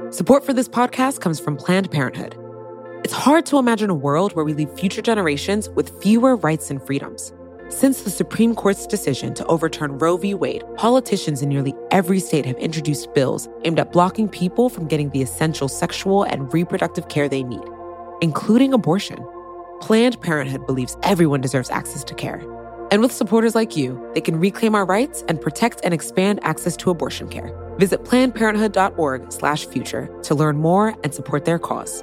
Support for this podcast comes from Planned Parenthood. It's hard to imagine a world where we leave future generations with fewer rights and freedoms. Since the Supreme Court's decision to overturn Roe v. Wade, politicians in nearly every state have introduced bills aimed at blocking people from getting the essential sexual and reproductive care they need, including abortion. Planned Parenthood believes everyone deserves access to care. And with supporters like you, they can reclaim our rights and protect and expand access to abortion care. Visit PlannedParenthood.org/future to learn more and support their cause.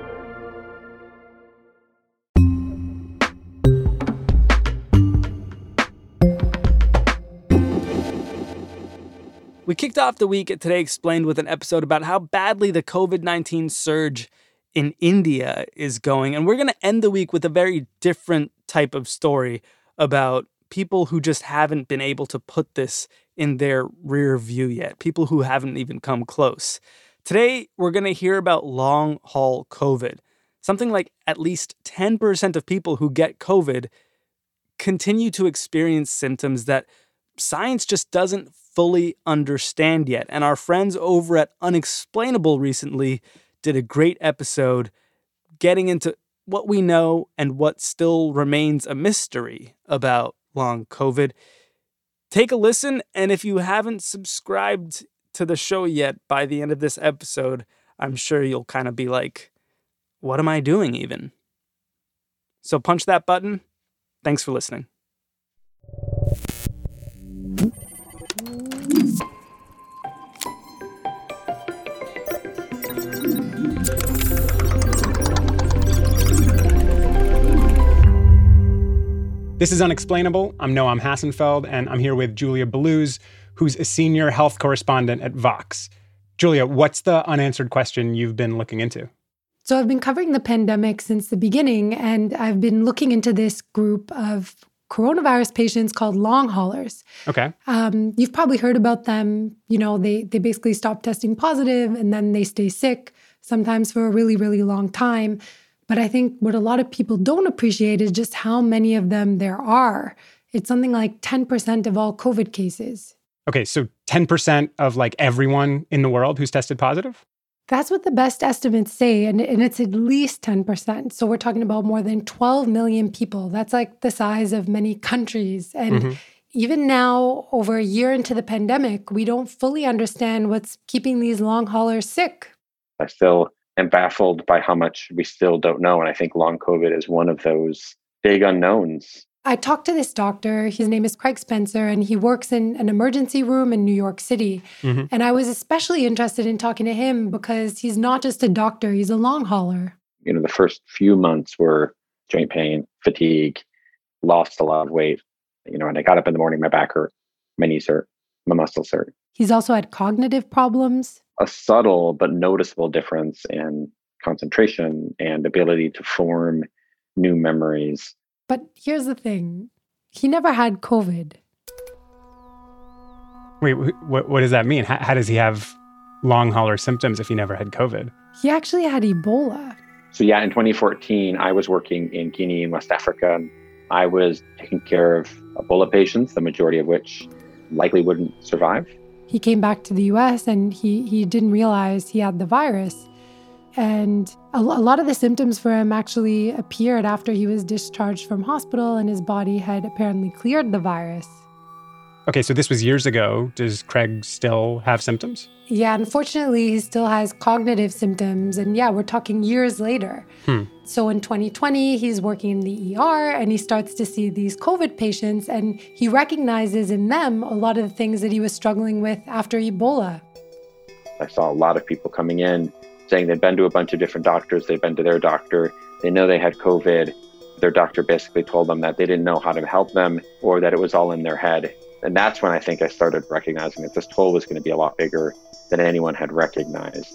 We kicked off the week at Today Explained with an episode about how badly the COVID-19 surge in India is going. And we're going to end the week with a very different type of story about people who just haven't been able to put this in their rear view yet, people who haven't even come close. Today, we're going to hear about long-haul COVID. Something like at least 10% of people who get COVID continue to experience symptoms that science just doesn't fully understand yet. And our friends over at Unexplainable recently did a great episode getting into what we know and what still remains a mystery about long COVID. Take a listen, and if you haven't subscribed to the show yet, by the end of this episode, I'm sure you'll kind of be like, what am I doing even? So punch that button. Thanks for listening. This is Unexplainable. I'm Noam Hassenfeld, and I'm here with Julia Belluz, who's a senior health correspondent at Vox. Julia, what's the unanswered question you've been looking into? So I've been covering the pandemic since the beginning, and I've been looking into this group of coronavirus patients called long haulers. Okay. You've probably heard about them. You know, they basically stop testing positive, and then they stay sick, sometimes for a really, really long time. But I think what a lot of people don't appreciate is just how many of them there are. It's something like 10% of all COVID cases. Okay, so 10% of like everyone in the world who's tested positive? That's what the best estimates say, and it's at least 10%. So we're talking about more than 12 million people. That's like the size of many countries. And even now, over a year into the pandemic, we don't fully understand what's keeping these long haulers sick. I still am baffled by how much we still don't know. And I think long COVID is one of those big unknowns. I talked to this doctor. His name is Craig Spencer, and he works in an emergency room in New York City. And I was especially interested in talking to him because he's not just a doctor, he's a long hauler. You know, the first few months were joint pain, fatigue, lost a lot of weight. You know, and I got up in the morning, my back hurt, my knees hurt, my muscles hurt. He's also had cognitive problems. A subtle but noticeable difference in concentration and ability to form new memories. But here's the thing. He never had COVID. Wait, what does that mean? How does he have long hauler symptoms if he never had COVID? He actually had Ebola. So yeah, in 2014, I was working in Guinea in West Africa. I was taking care of Ebola patients, the majority of which likely wouldn't survive. He came back to the US and he didn't realize he had the virus. And a lot of the symptoms for him actually appeared after he was discharged from hospital and his body had apparently cleared the virus. Okay, so this was years ago. Does Craig still have symptoms? Yeah, unfortunately, he still has cognitive symptoms. And yeah, we're talking years later. So in 2020, he's working in the ER and he starts to see these COVID patients and he recognizes in them a lot of the things that he was struggling with after Ebola. I saw a lot of people coming in saying they'd been to a bunch of different doctors, they'd been to their doctor, they know they had COVID. Their doctor basically told them that they didn't know how to help them or that it was all in their head. And that's when I think I started recognizing that this toll was going to be a lot bigger than anyone had recognized.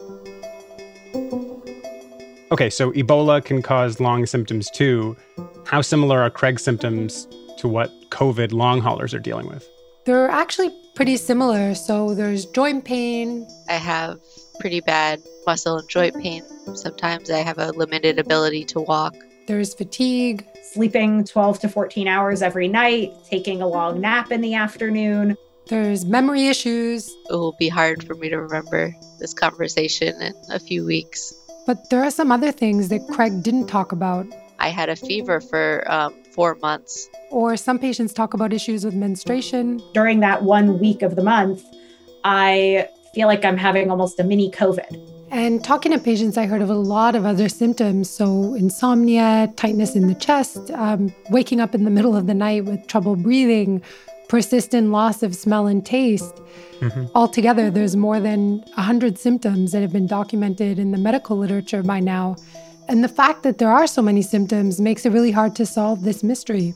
Okay, so Ebola can cause long symptoms too. How similar are Craig's symptoms to what COVID long haulers are dealing with? They're actually pretty similar. So there's joint pain. I have pretty bad muscle and joint pain. Sometimes I have a limited ability to walk. There's fatigue. Sleeping 12 to 14 hours every night, taking a long nap in the afternoon. There's memory issues. It will be hard for me to remember this conversation in a few weeks. But there are some other things that Craig didn't talk about. I had a fever for 4 months. Or some patients talk about issues with menstruation. During that 1 week of the month, I feel like I'm having almost a mini COVID. And talking to patients, I heard of a lot of other symptoms. So insomnia, tightness in the chest, waking up in the middle of the night with trouble breathing, persistent loss of smell and taste. Altogether, there's more than 100 symptoms that have been documented in the medical literature by now. And the fact that there are so many symptoms makes it really hard to solve this mystery.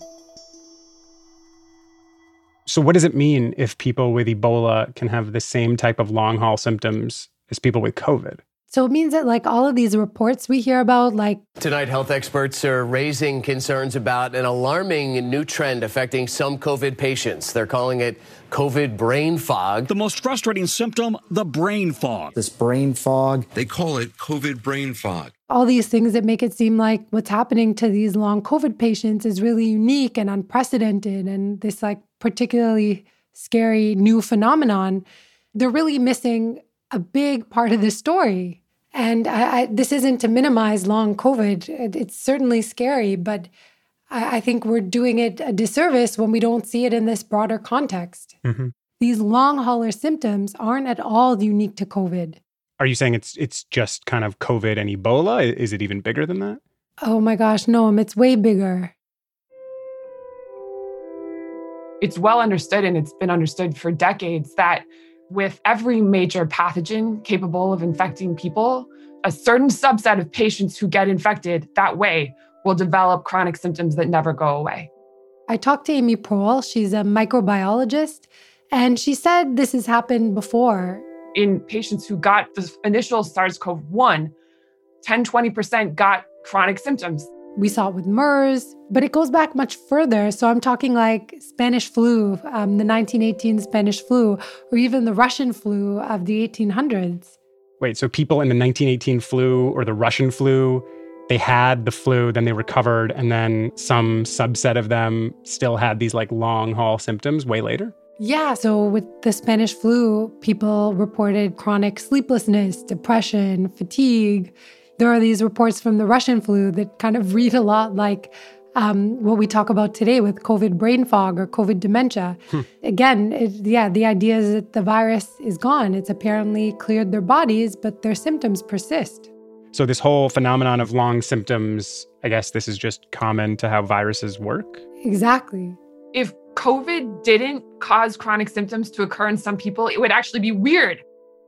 So what does it mean if people with Ebola can have the same type of long-haul symptoms as people with COVID? So it means that like all of these reports we hear about, like... Tonight, health experts are raising concerns about an alarming new trend affecting some COVID patients. They're calling it COVID brain fog. The most frustrating symptom, the brain fog. This brain fog. They call it COVID brain fog. All these things that make it seem like what's happening to these long COVID patients is really unique and unprecedented, and this like particularly scary new phenomenon. They're really missing a big part of the story. And this isn't to minimize long COVID. It's certainly scary, but I think we're doing it a disservice when we don't see it in this broader context. These long hauler symptoms aren't at all unique to COVID. Are you saying it's just kind of COVID and Ebola? Is it even bigger than that? Oh my gosh, no, it's way bigger. It's well understood, and it's been understood for decades, that with every major pathogen capable of infecting people, a certain subset of patients who get infected that way will develop chronic symptoms that never go away. I talked to Amy Prohl. She's a microbiologist, and she said this has happened before. In patients who got the initial SARS-CoV-1, 10-20% got chronic symptoms. We saw it with MERS, but it goes back much further. So I'm talking like Spanish flu, the 1918 Spanish flu, or even the Russian flu of the 1800s. Wait, so people in the 1918 flu or the Russian flu, they had the flu, then they recovered, and then some subset of them still had these like long haul symptoms way later? Yeah, so with the Spanish flu, people reported chronic sleeplessness, depression, fatigue. There are these reports from the Russian flu that kind of read a lot like what we talk about today with COVID brain fog or COVID dementia. Again, the idea is that the virus is gone. It's apparently cleared their bodies, but their symptoms persist. So this whole phenomenon of long symptoms, I guess this is just common to how viruses work? Exactly. If COVID didn't cause chronic symptoms to occur in some people, it would actually be weird.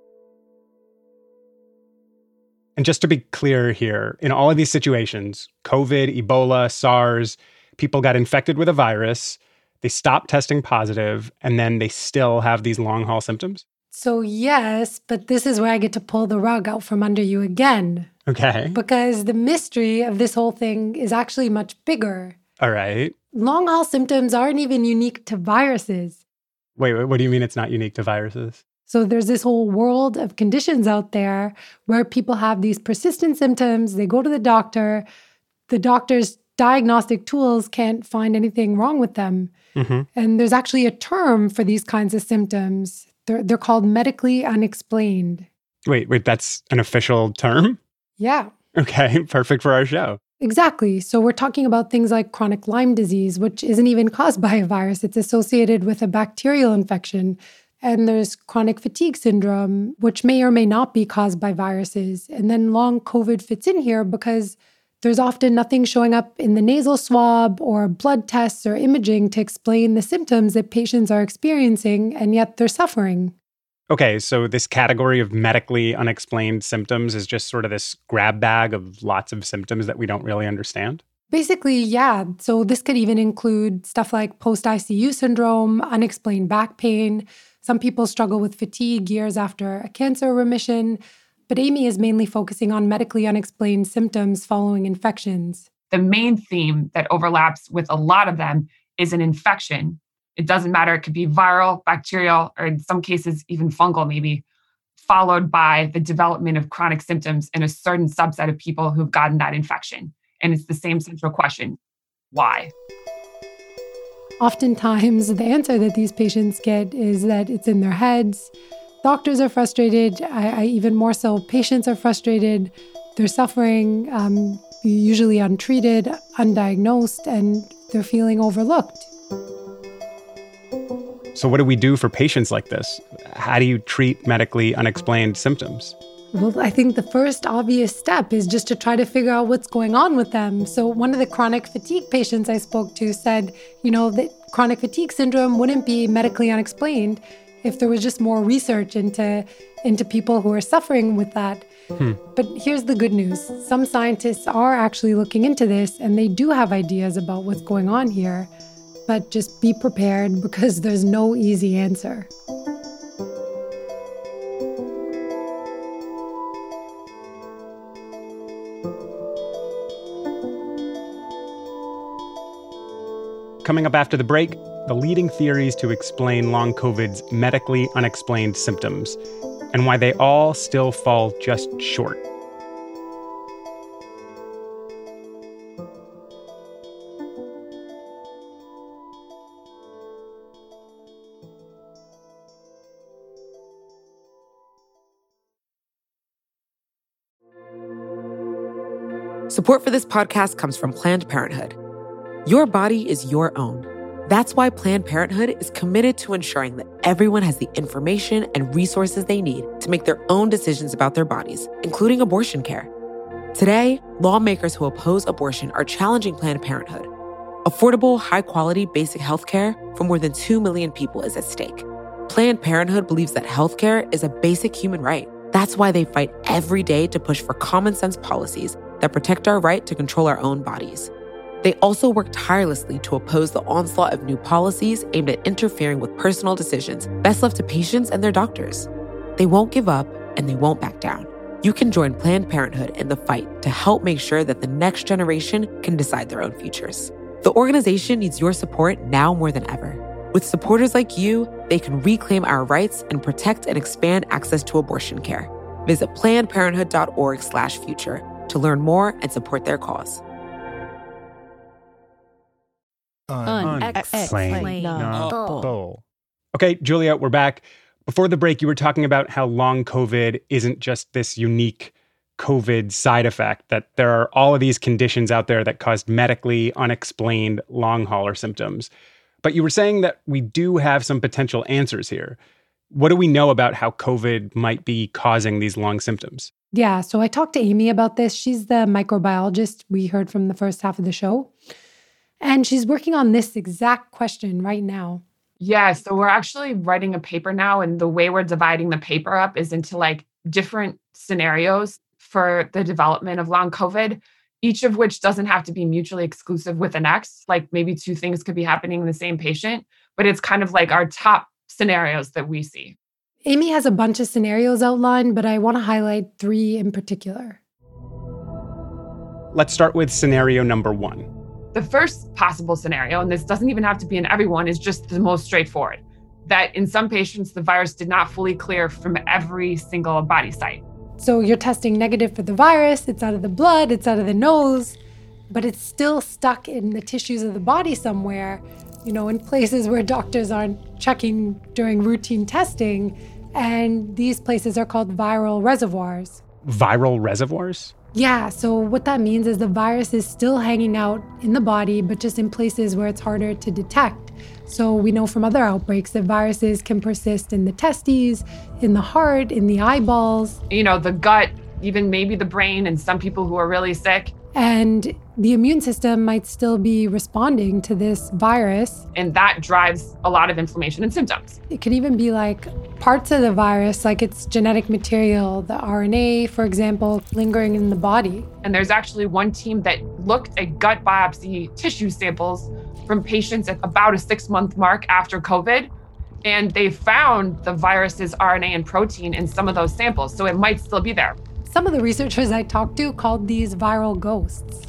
And just to be clear here, in all of these situations, COVID, Ebola, SARS, people got infected with a virus, they stopped testing positive, and then they still have these long-haul symptoms? So yes, but this is where I get to pull the rug out from under you again. Okay. Because the mystery of this whole thing is actually much bigger. All right. Long-haul symptoms aren't even unique to viruses. Wait, what do you mean it's not unique to viruses? So there's this whole world of conditions out there where people have these persistent symptoms. They go to the doctor's diagnostic tools can't find anything wrong with them. And there's actually a term for these kinds of symptoms. They're called medically unexplained. Wait, that's an official term? Yeah. Okay, perfect for our show. Exactly. So we're talking about things like chronic Lyme disease, which isn't even caused by a virus. It's associated with a bacterial infection. And there's chronic fatigue syndrome, which may or may not be caused by viruses. And then long COVID fits in here because there's often nothing showing up in the nasal swab or blood tests or imaging to explain the symptoms that patients are experiencing, and yet they're suffering. Okay, so this category of medically unexplained symptoms is just sort of this grab bag of lots of symptoms that we don't really understand? Basically, yeah. So this could even include stuff like post-ICU syndrome, unexplained back pain. Some people struggle with fatigue years after a cancer remission, but Amy is mainly focusing on medically unexplained symptoms following infections. The main theme that overlaps with a lot of them is an infection. It doesn't matter. It could be viral, bacterial, or in some cases, even fungal maybe, followed by the development of chronic symptoms in a certain subset of people who've gotten that infection. And it's the same central question, why? Oftentimes, the answer that these patients get is that it's in their heads. Doctors are frustrated. Even more so, patients are frustrated. They're suffering, usually untreated, undiagnosed, and they're feeling overlooked. So what do we do for patients like this? How do you treat medically unexplained symptoms? Well, I think the first obvious step is just to try to figure out what's going on with them. So one of the chronic fatigue patients I spoke to said, that chronic fatigue syndrome wouldn't be medically unexplained if there was just more research into people who are suffering with that. But here's the good news. Some scientists are actually looking into this, and they do have ideas about what's going on here. But just be prepared, because there's no easy answer. Coming up after the break, the leading theories to explain long COVID's medically unexplained symptoms, and why they all still fall just short. Support for this podcast comes from Planned Parenthood. Your body is your own. That's why Planned Parenthood is committed to ensuring that everyone has the information and resources they need to make their own decisions about their bodies, including abortion care. Today, lawmakers who oppose abortion are challenging Planned Parenthood. Affordable, high-quality basic health care for more than 2 million people is at stake. Planned Parenthood believes that health care is a basic human right. That's why they fight every day to push for common-sense policies that protect our right to control our own bodies. They also work tirelessly to oppose the onslaught of new policies aimed at interfering with personal decisions best left to patients and their doctors. They won't give up, and they won't back down. You can join Planned Parenthood in the fight to help make sure that the next generation can decide their own futures. The organization needs your support now more than ever. With supporters like you, they can reclaim our rights and protect and expand access to abortion care. Visit PlannedParenthood.org/future to learn more and support their cause. Unexplainable. Okay, Julia, we're back. Before the break, you were talking about how long COVID isn't just this unique COVID side effect, that there are all of these conditions out there that caused medically unexplained long hauler symptoms. But you were saying that we do have some potential answers here. What do we know about how COVID might be causing these long symptoms? Yeah, so I talked to Amy about this. She's the microbiologist we heard from the first half of the show. And she's working on this exact question right now. Yeah, so we're actually writing a paper now, and the way we're dividing the paper up is into different scenarios for the development of long COVID, each of which doesn't have to be mutually exclusive with the next. Maybe two things could be happening in the same patient, but it's kind of our top scenarios that we see. Amy has a bunch of scenarios outlined, but I want to highlight 3 in particular. Let's start with scenario number 1. The first possible scenario, and this doesn't even have to be in everyone, is just the most straightforward, that in some patients, the virus did not fully clear from every single body site. So you're testing negative for the virus, it's out of the blood, it's out of the nose, but it's still stuck in the tissues of the body somewhere, in places where doctors aren't checking during routine testing. And these places are called viral reservoirs. Viral reservoirs? Yeah, so what that means is the virus is still hanging out in the body, but just in places where it's harder to detect. So we know from other outbreaks that viruses can persist in the testes, in the heart, in the eyeballs. The gut, even maybe the brain, and some people who are really sick. And the immune system might still be responding to this virus. And that drives a lot of inflammation and symptoms. It could even be parts of the virus, like its genetic material, the RNA, for example, lingering in the body. And there's actually one team that looked at gut biopsy tissue samples from patients at about a 6-month mark after COVID. And they found the virus's RNA and protein in some of those samples. So it might still be there. Some of the researchers I talked to called these viral ghosts.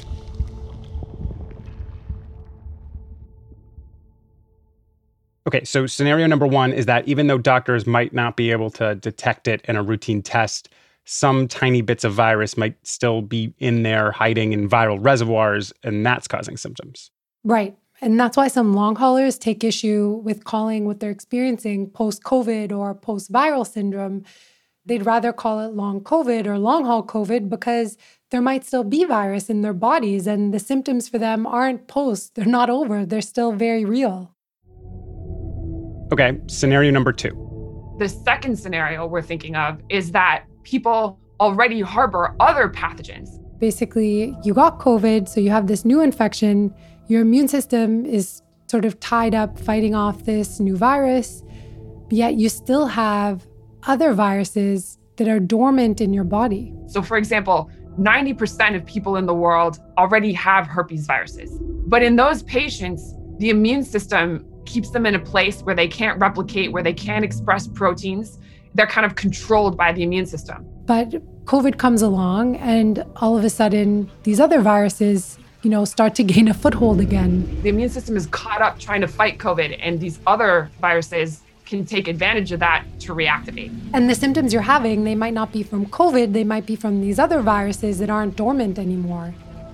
Okay, so scenario number 1 is that even though doctors might not be able to detect it in a routine test, some tiny bits of virus might still be in there hiding in viral reservoirs, and that's causing symptoms. Right. And that's why some long haulers take issue with calling what they're experiencing post-COVID or post-viral syndrome. They'd rather call it long COVID or long haul COVID because there might still be virus in their bodies and the symptoms for them aren't post. They're not over. They're still very real. Okay, scenario number 2. The second scenario we're thinking of is that people already harbor other pathogens. Basically, you got COVID, so you have this new infection. Your immune system is sort of tied up fighting off this new virus, yet you still have other viruses that are dormant in your body. So, for example, 90% of people in the world already have herpes viruses. But in those patients, the immune system keeps them in a place where they can't replicate, where they can't express proteins. They're kind of controlled by the immune system. But COVID comes along, and all of a sudden, these other viruses start to gain a foothold again. The immune system is caught up trying to fight COVID, and these other viruses can take advantage of that to reactivate. And the symptoms you're having, they might not be from COVID, they might be from these other viruses that aren't dormant anymore.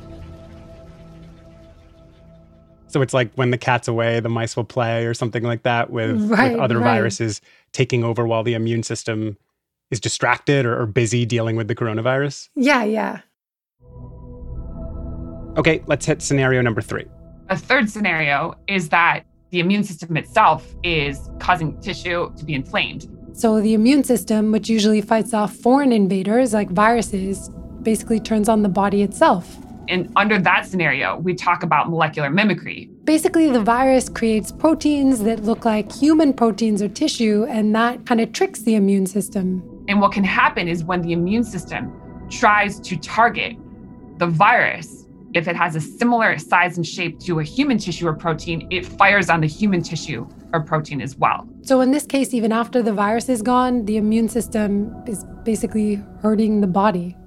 So it's like when the cat's away, the mice will play or something like that with other viruses taking over while the immune system is distracted or busy dealing with the coronavirus? Yeah. Okay, let's hit scenario number 3. A third scenario is that the immune system itself is causing tissue to be inflamed. So the immune system, which usually fights off foreign invaders like viruses, basically turns on the body itself. And under that scenario, we talk about molecular mimicry. Basically, the virus creates proteins that look like human proteins or tissue, and that kind of tricks the immune system. And what can happen is when the immune system tries to target the virus, if it has a similar size and shape to a human tissue or protein, it fires on the human tissue or protein as well. So in this case, even after the virus is gone, the immune system is basically hurting the body.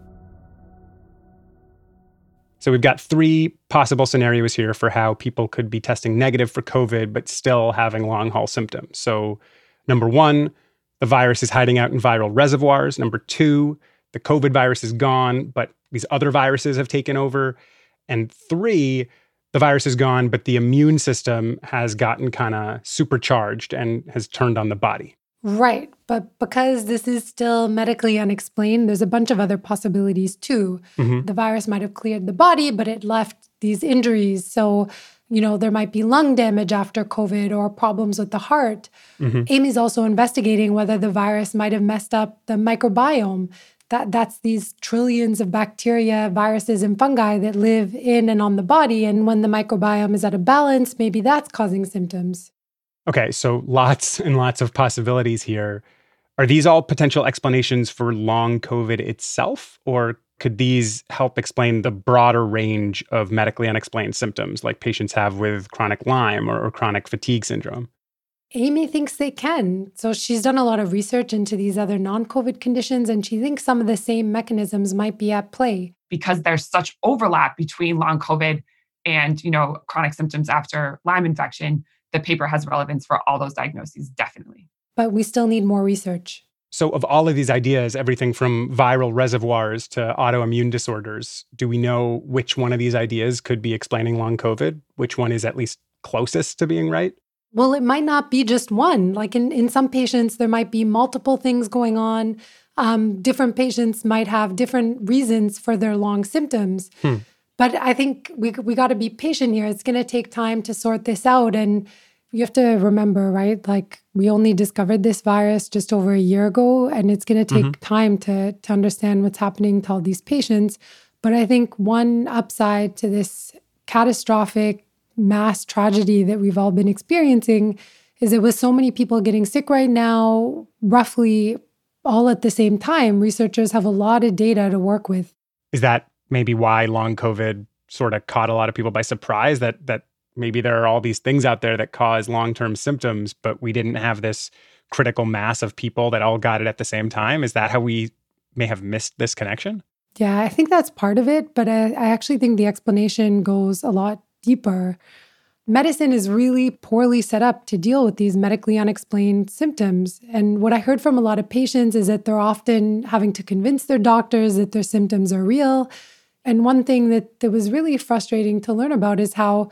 So we've got 3 possible scenarios here for how people could be testing negative for COVID, but still having long-haul symptoms. So number 1, the virus is hiding out in viral reservoirs. Number 2, the COVID virus is gone, but these other viruses have taken over. And 3, the virus is gone, but the immune system has gotten kind of supercharged and has turned on the body. Right. But because this is still medically unexplained, there's a bunch of other possibilities too. Mm-hmm. The virus might have cleared the body, but it left these injuries. So, there might be lung damage after COVID or problems with the heart. Mm-hmm. Amy's also investigating whether the virus might have messed up the microbiome. That's these trillions of bacteria, viruses, and fungi that live in and on the body. And when the microbiome is out of balance, maybe that's causing symptoms. Okay, so lots and lots of possibilities here. Are these all potential explanations for long COVID itself? Or could these help explain the broader range of medically unexplained symptoms like patients have with chronic Lyme or chronic fatigue syndrome? Amy thinks they can. So she's done a lot of research into these other non-COVID conditions, and she thinks some of the same mechanisms might be at play. Because there's such overlap between long COVID and, chronic symptoms after Lyme infection, the paper has relevance for all those diagnoses, definitely. But we still need more research. So of all of these ideas, everything from viral reservoirs to autoimmune disorders, do we know which one of these ideas could be explaining long COVID? Which one is at least closest to being right? Well, it might not be just one. Like in some patients, there might be multiple things going on. Different patients might have different reasons for their long symptoms. But I think we got to be patient here. It's going to take time to sort this out. And you have to remember, right? Like we only discovered this virus just over a year ago, and it's going to take time to understand what's happening to all these patients. But I think one upside to this catastrophic mass tragedy that we've all been experiencing is that with so many people getting sick right now, roughly all at the same time, researchers have a lot of data to work with. Is that maybe why long COVID sort of caught a lot of people by surprise, that maybe there are all these things out there that cause long-term symptoms, but we didn't have this critical mass of people that all got it at the same time? Is that how we may have missed this connection? Yeah, I think that's part of it, but I actually think the explanation goes a lot deeper. Medicine is really poorly set up to deal with these medically unexplained symptoms. And what I heard from a lot of patients is that they're often having to convince their doctors that their symptoms are real. And one thing that was really frustrating to learn about is how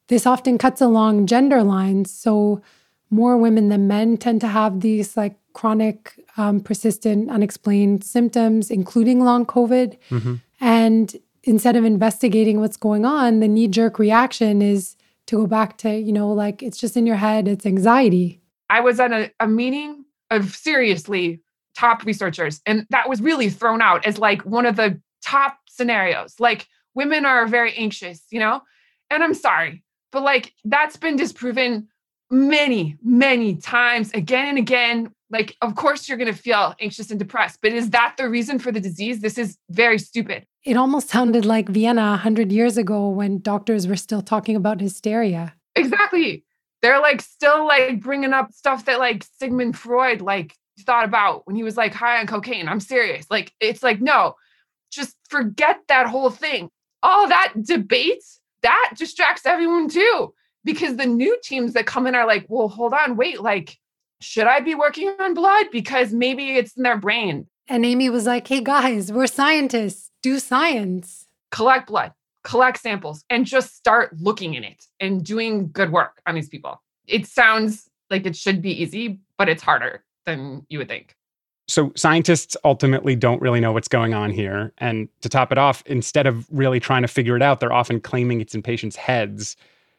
this often cuts along gender lines. So more women than men tend to have these like chronic, persistent, unexplained symptoms, including long COVID. Mm-hmm. And instead of investigating what's going on, the knee-jerk reaction is to go back to, like it's just in your head, it's anxiety. I was at a meeting of seriously top researchers, and that was really thrown out as like one of the top scenarios. Like women are very anxious, and I'm sorry, but like that's been disproven many, many times again and again. Like, of course you're going to feel anxious and depressed, but is that the reason for the disease? This is very stupid. It almost sounded like Vienna 100 years ago when doctors were still talking about hysteria. Exactly. They're like still like bringing up stuff that like Sigmund Freud like thought about when he was like high on cocaine. I'm serious. Like, it's like, no, just forget that whole thing. All that debate, that distracts everyone too, because the new teams that come in are like, well, hold on, wait, like, should I be working on blood? Because maybe it's in their brain. And Amy was like, hey guys, we're scientists, do science. Collect blood, collect samples, and just start looking in it and doing good work on these people. It sounds like it should be easy, but it's harder than you would think. So scientists ultimately don't really know what's going on here. And to top it off, instead of really trying to figure it out, they're often claiming it's in patients' heads.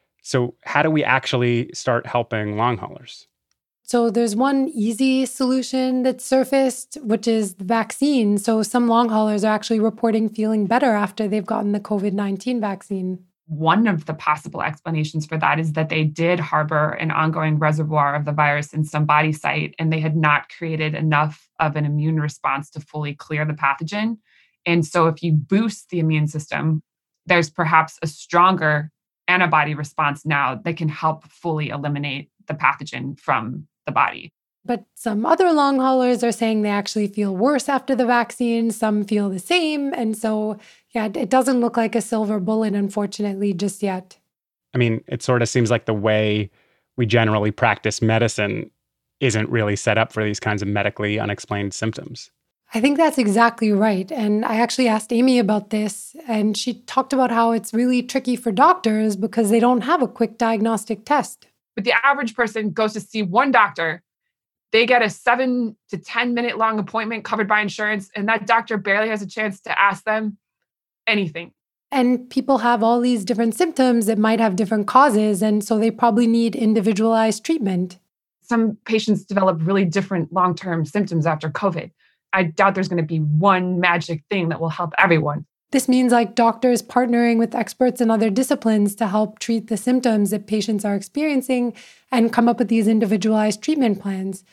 So how do we actually start helping long haulers? So there's one easy solution that surfaced, which is the vaccine. So some long haulers are actually reporting feeling better after they've gotten the COVID-19 vaccine. One of the possible explanations for that is that they did harbor an ongoing reservoir of the virus in some body site, and they had not created enough of an immune response to fully clear the pathogen. And so if you boost the immune system, there's perhaps a stronger antibody response now that can help fully eliminate the pathogen from the body. But some other long haulers are saying they actually feel worse after the vaccine. Some feel the same. And so, yeah, it doesn't look like a silver bullet, unfortunately, just yet. I mean, it sort of seems like the way we generally practice medicine isn't really set up for these kinds of medically unexplained symptoms. I think that's exactly right. And I actually asked Amy about this, and she talked about how it's really tricky for doctors because they don't have a quick diagnostic test. But the average person goes to see one doctor. They get a 7 to 10 minute long appointment covered by insurance, and that doctor barely has a chance to ask them anything. And people have all these different symptoms that might have different causes, and so they probably need individualized treatment. Some patients develop really different long-term symptoms after COVID. I doubt there's going to be one magic thing that will help everyone. This means like doctors partnering with experts in other disciplines to help treat the symptoms that patients are experiencing and come up with these individualized treatment plans.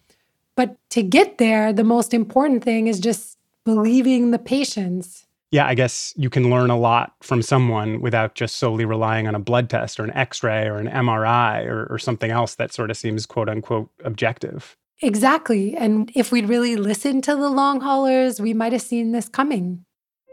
But to get there, the most important thing is just believing the patients. Yeah, I guess you can learn a lot from someone without just solely relying on a blood test or an X-ray or an MRI or something else that sort of seems quote unquote objective. Exactly. And if we'd really listened to the long haulers, we might have seen this coming.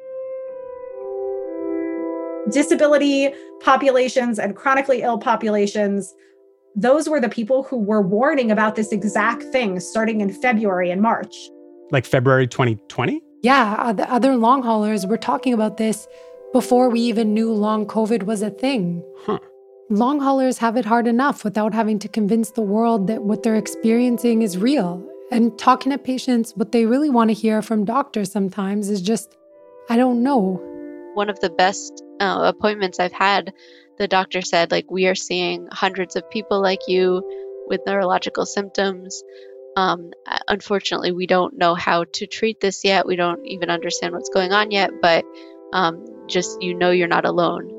Disability populations and chronically ill populations, those were the people who were warning about this exact thing starting in February and March. Like February 2020? Yeah, the other long haulers were talking about this before we even knew long COVID was a thing. Long haulers have it hard enough without having to convince the world that what they're experiencing is real. And talking to patients, what they really want to hear from doctors sometimes is just, I don't know. One of the best appointments I've had, the doctor said, like, we are seeing hundreds of people like you with neurological symptoms. Unfortunately, we don't know how to treat this yet. We don't even understand what's going on yet, but just, you're not alone.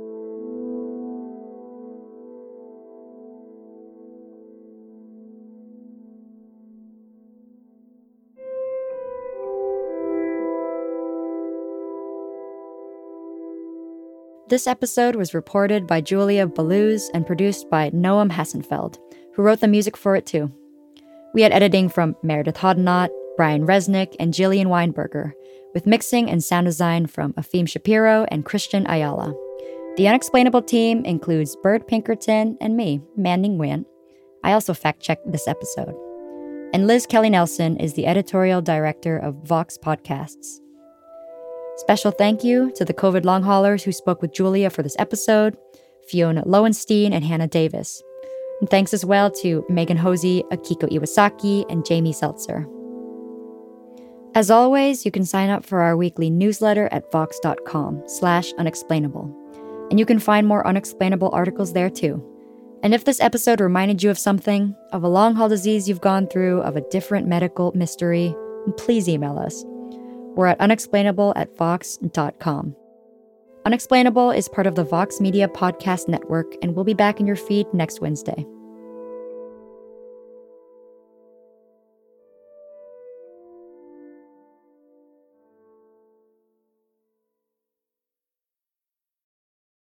This episode was reported by Julia Baluz and produced by Noam Hassenfeld, who wrote the music for it too. We had editing from Meredith Hodnott, Brian Resnick, and Jillian Weinberger, with mixing and sound design from Afim Shapiro and Christian Ayala. The Unexplainable team includes Bert Pinkerton and me, Manning Nguyen. I also fact-checked this episode. And Liz Kelly Nelson is the editorial director of Vox Podcasts. Special thank you to the COVID long haulers who spoke with Julia for this episode: Fiona Lowenstein, and Hannah Davis. And thanks as well to Megan Hosey, Akiko Iwasaki, and Jamie Seltzer. As always, you can sign up for our weekly newsletter at vox.com/unexplainable. And you can find more unexplainable articles there too. And if this episode reminded you of something, of a long-haul disease you've gone through, of a different medical mystery, please email us. We're at unexplainable@vox.com. Unexplainable is part of the Vox Media Podcast Network, and we'll be back in your feed next Wednesday.